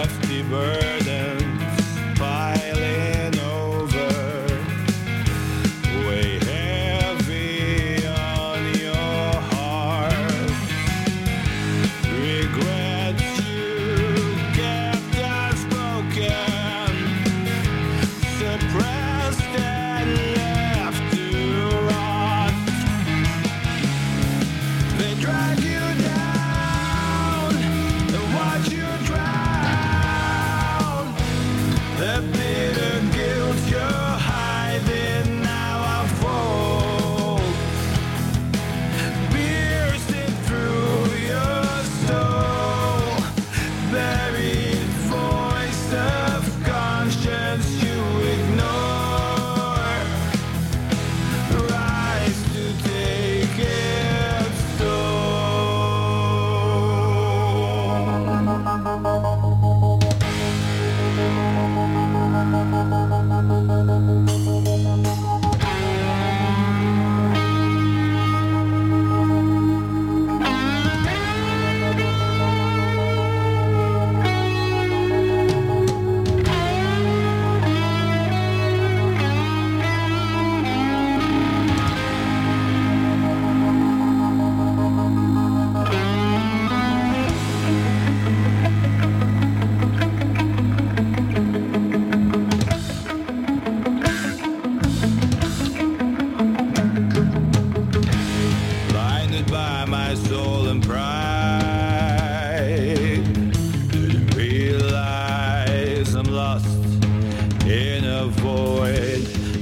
lofty burdens piling over, way heavy on your heart. Regrets you kept unspoken, suppressed and left to rot. They drag you down and watch you drown. The bitter guilt you're hiding now unfolds, piercing through your soul. Buried voice of conscience you ignore, rise to take its blinded by my soul and pride. Didn't realize I'm lost in a void,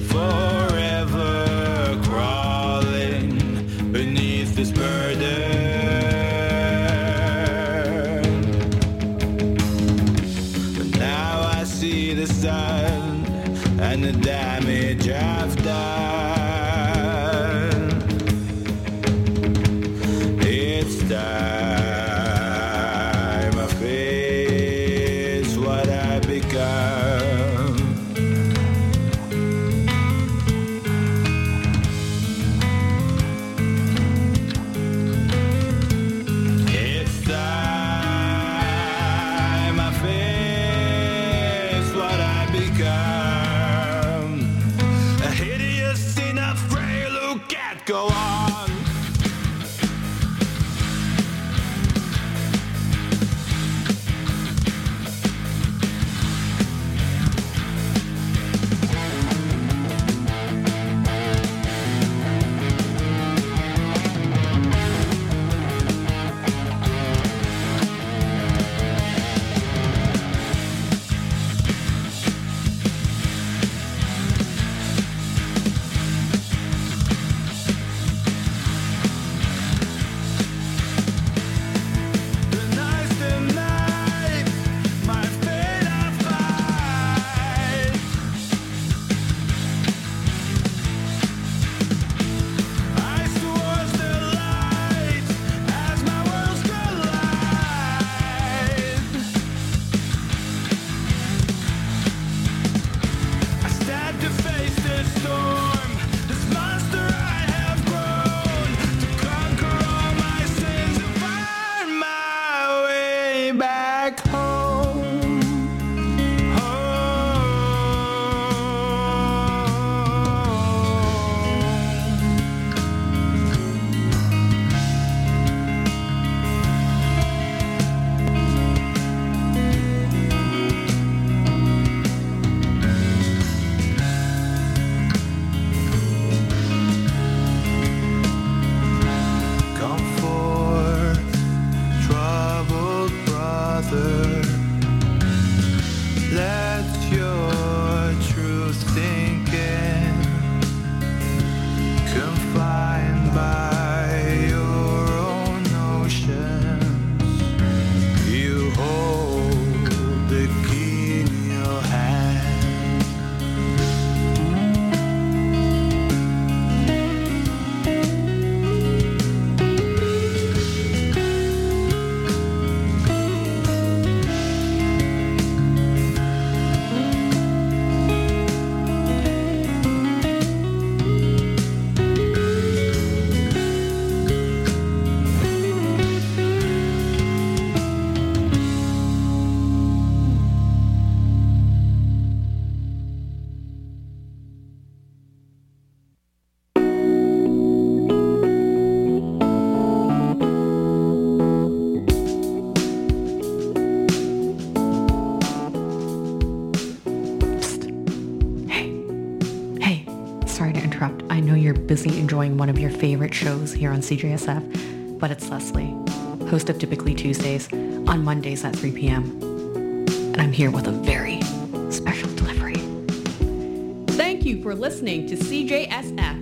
forever crawling beneath this burden. But now I see the sun and the damage I've done. It's time I face what I become. It's time I face what I become. A hideous enough frail who can't go on. busy enjoying one of your favorite shows here on CJSF, but it's Leslie, host of Typically Tuesdays, on Mondays at 3 p.m. And I'm here with a very special delivery. Thank you for listening to CJSF.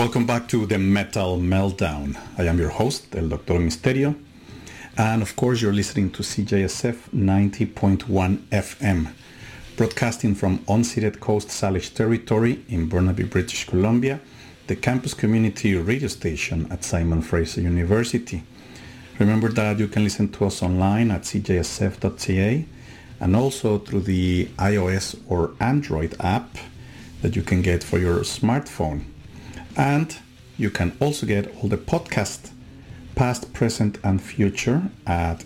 Welcome back to the Metal Meltdown. I am your host, El Doctor Misterio. And of course, you're listening to CJSF 90.1 FM, broadcasting from unceded Coast Salish territory in Burnaby, British Columbia, the campus community radio station at Simon Fraser University. Remember that you can listen to us online at cjsf.ca and also through the iOS or Android app that you can get for your smartphone. And you can also get all the podcasts, past, present, and future at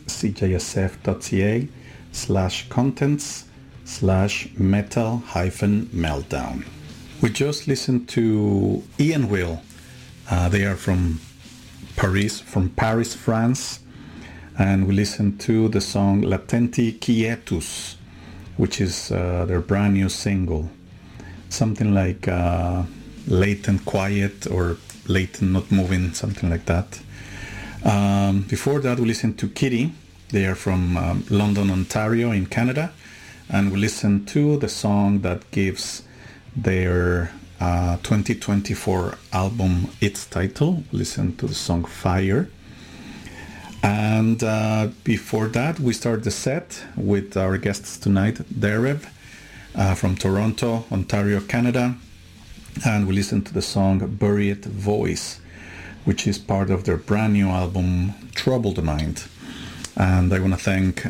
cjsf.ca/contents/metal-meltdown. We just listened to Ian Will. They are from Paris, France. And we listened to the song Latenti Quietus, which is their brand new single. Something like latent quiet or latent not moving, something like that. Before that we listened to Kitty. They are from London, Ontario in Canada, and we listened to the song that gives their 2024 album its title. Listen to the song Fire. And before that we started the set with our guests tonight, Derev from Toronto, Ontario, Canada. And we listened to the song Buried Voice, which is part of their brand new album Troubled Mind. And I want to thank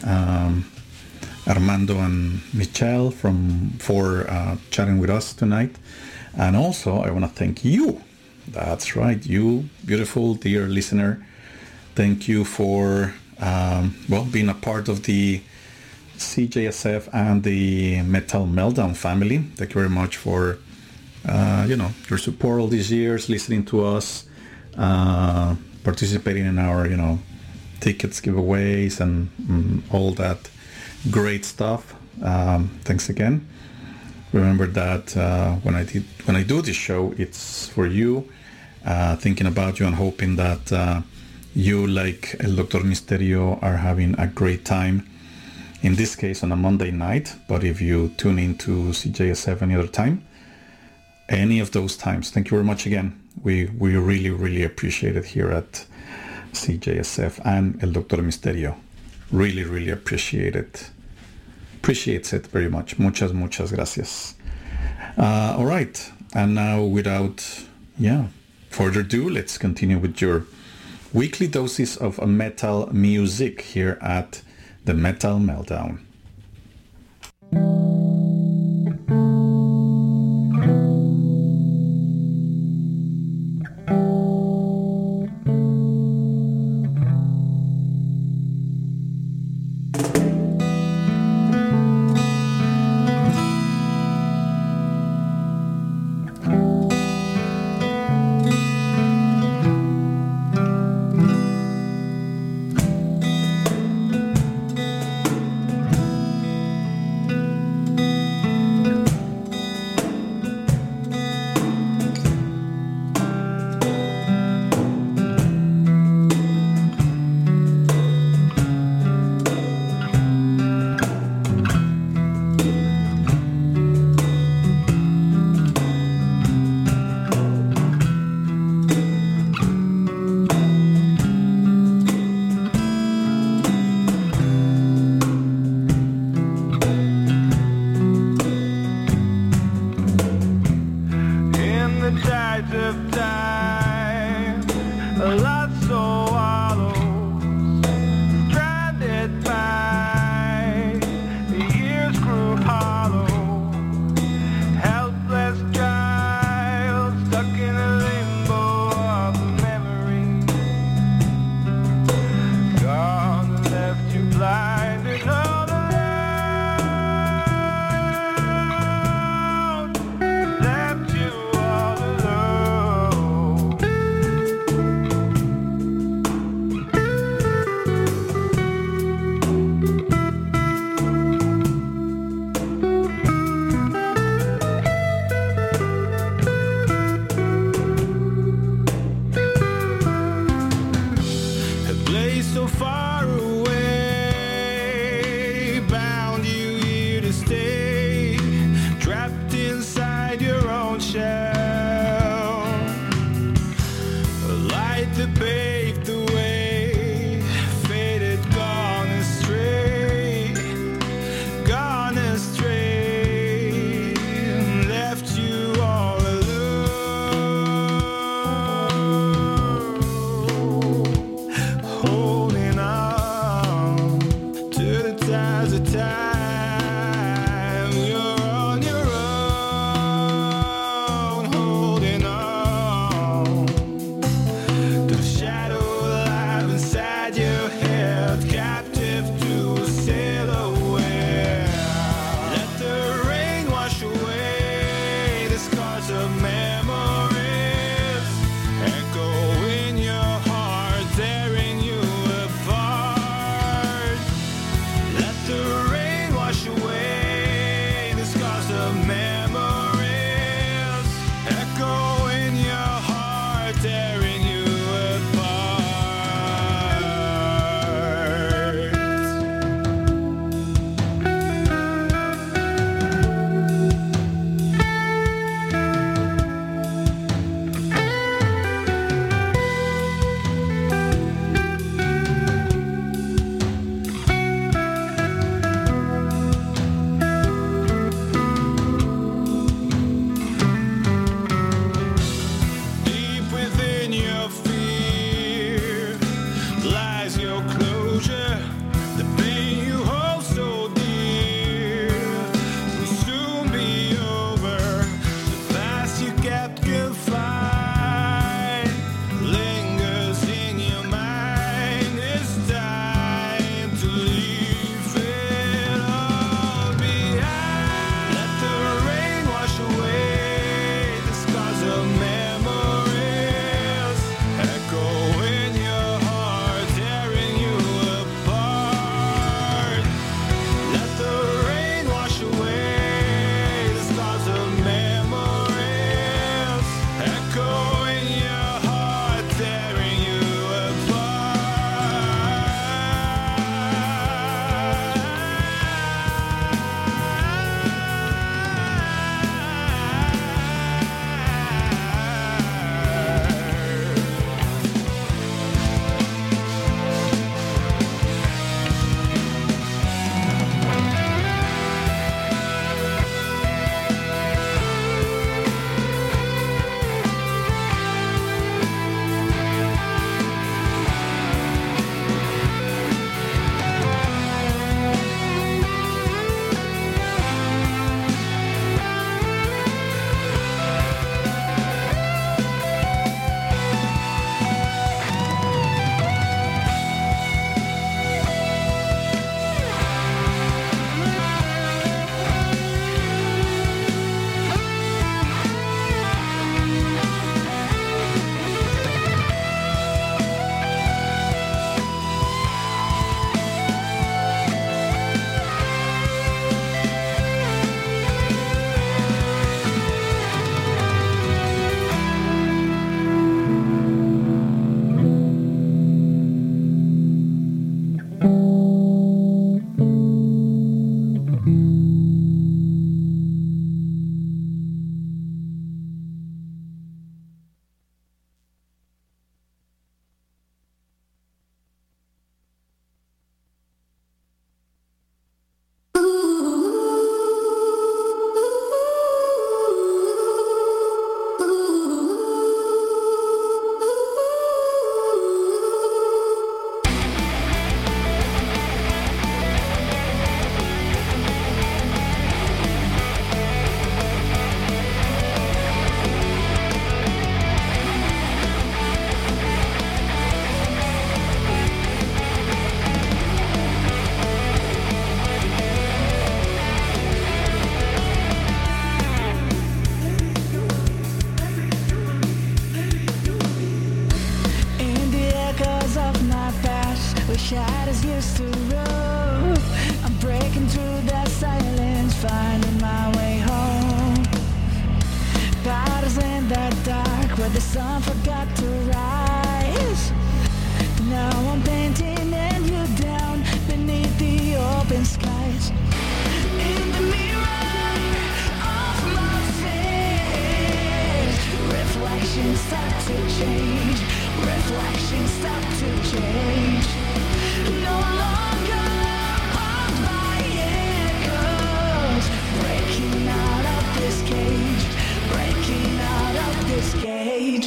Armando and Michelle for chatting with us tonight. And also I want to thank you. That's right, you beautiful dear listener. Thank you for being a part of the CJSF and the Metal Meltdown family. Thank you very much for your support all these years, listening to us, participating in our tickets giveaways and all that great stuff. Thanks again. Remember that when I do this show, it's for you, thinking about you and hoping that you, like El Doctor Misterio, are having a great time. In this case, on a Monday night, but if you tune in to CJSF any other time, any of those times, thank you very much again. We really, really appreciate it here at CJSF and El Doctor Misterio. Really, really appreciate it. Appreciates it very much. Muchas, muchas gracias. All right. And now, without further ado, let's continue with your weekly doses of metal music here at the Metal Meltdown. that dark where the sun forgot to rise. Now I'm painting and you down beneath the open skies. In the mirror of my face, reflections start to change. Reflections start to change. No longer haunted by echoes. Breaking out of this cage. Breaking out of this cage.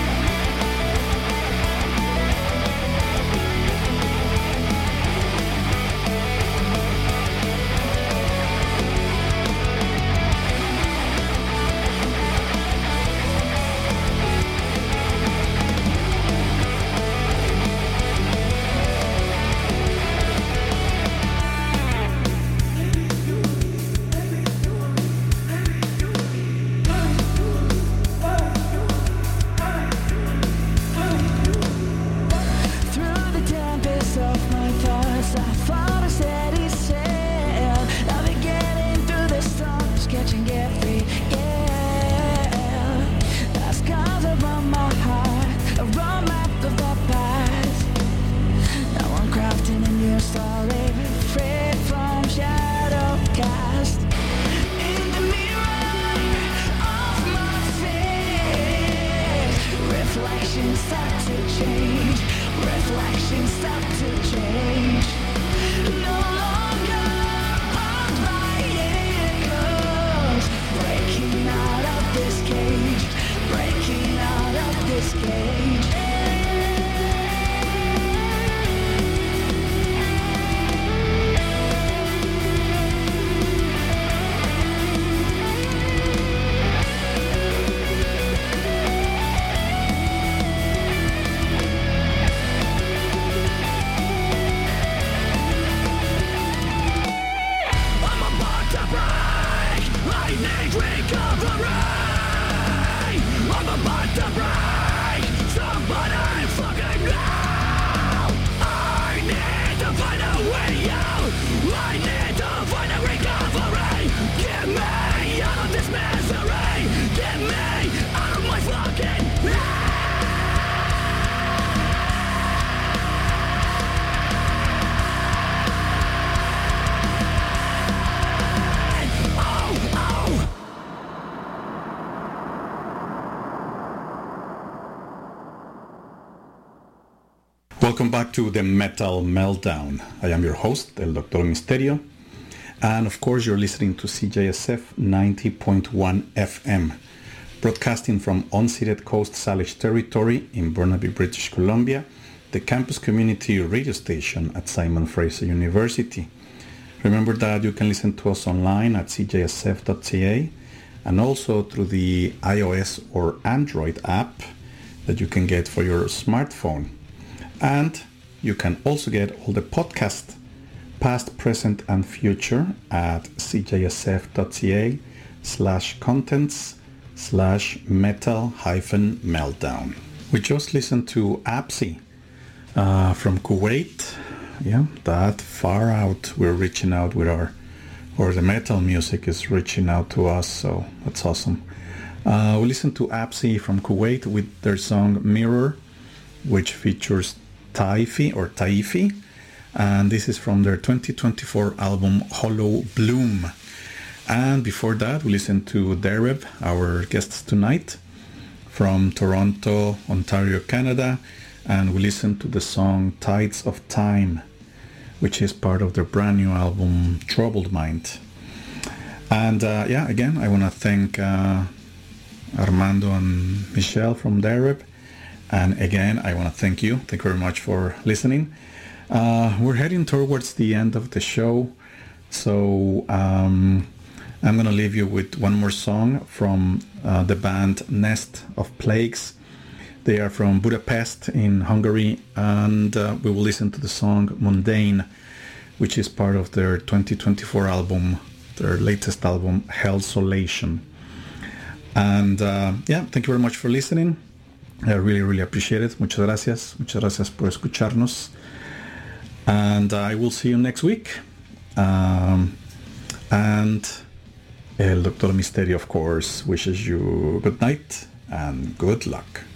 Welcome back to the Metal Meltdown. I am your host, El Doctor Misterio. And of course, you're listening to CJSF 90.1 FM, broadcasting from unceded Coast Salish territory in Burnaby, British Columbia, the campus community radio station at Simon Fraser University. Remember that you can listen to us online at cjsf.ca and also through the iOS or Android app that you can get for your smartphone. And you can also get all the podcasts, past, present, and future at cjsf.ca/contents/metal-meltdown. We just listened to Apsi from Kuwait. Yeah, that far out. We're reaching out with or the metal music is reaching out to us, so that's awesome. We listened to Apsi from Kuwait with their song Mirror, which features Taifi, and this is from their 2024 album Hollow Bloom. And before that, we listened to Dereb, our guests tonight, from Toronto, Ontario, Canada, and we listened to the song Tides of Time, which is part of their brand new album Troubled Mind. And again, I want to thank Armando and Michelle from Dereb. And again, I want to thank you. Thank you very much for listening. We're heading towards the end of the show. So I'm going to leave you with one more song from the band Nest of Plagues. They are from Budapest in Hungary. And we will listen to the song Mundane, which is part of their 2024 album, their latest album, Hellsolation. And thank you very much for listening. I really, really appreciate it. Muchas gracias. Muchas gracias por escucharnos. And I will see you next week. And El Doctor Misterio, of course, wishes you good night, and good luck.